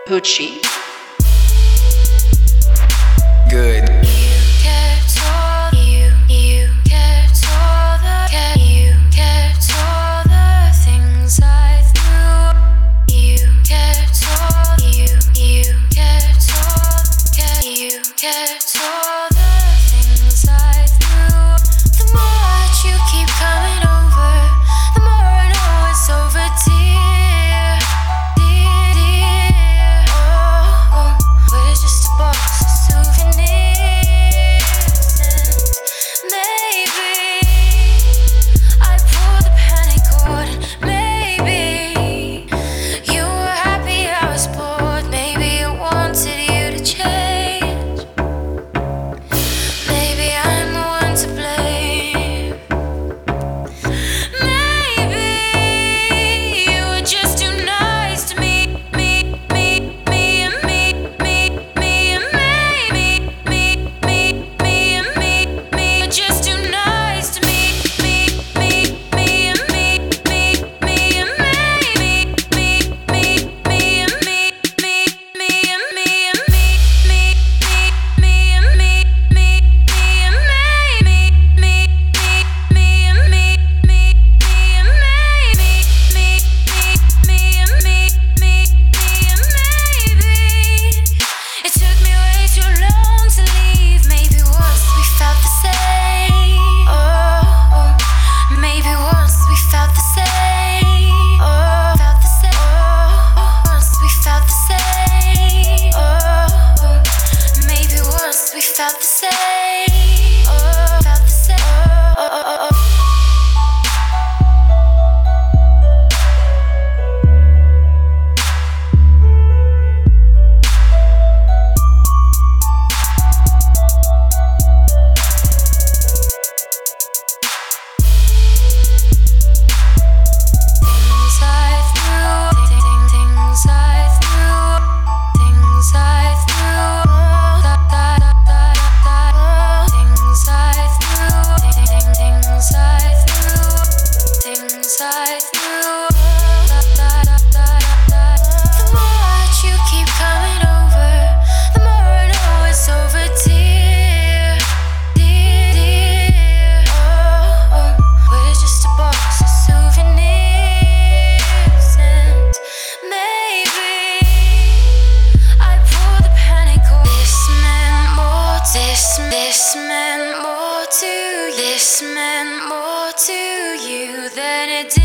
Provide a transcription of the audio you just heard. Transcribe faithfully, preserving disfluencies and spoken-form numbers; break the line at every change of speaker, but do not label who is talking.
Hoochie.
Good.
You kept all, you, you kept all the, you kept all the things I threw. You kept all, you, you kept all, you kept all the things I threw. The more that you keep coming over, the more I know it's over, dear, dear, dear. Oh, oh, we're just a box of souvenirs, and maybe I pulled the panic cord, and maybe you were happy I was bored. Maybe I wanted you to change. Maybe I'm the one to blame. Maybe you were just too nice to me, me, me, me, and me, me, me, and me, me, me, me, me, and me, me. You're just too nice to me, me, me, me, and me, me, me, and me, me, me, me, and me, me, me, and me, and me, me, me, me, and me, me, me, and me, me, me, me, and me, me, me, and me, me, me, me, me, and me, me, me, and maybe it took me way too long to leave. Maybe once we felt the same. Oh, oh. Maybe once we felt the same. Oh, felt the same. Oh, oh. Once we felt the same. Oh, oh. Maybe once we felt the same. Oh, felt the same. Oh, oh, oh, oh. Things I threw, things I threw, things I threw, da da da da da. Things I threw, things I threw, things I threw, da da da da da. The more that you keep coming over, the more I know it's over, dear, dear, dear. Oh, oh, we're just a box of souvenirs, and maybe I pulled the panic cord. This meant more. This, this meant more to you. This meant more to you than it did.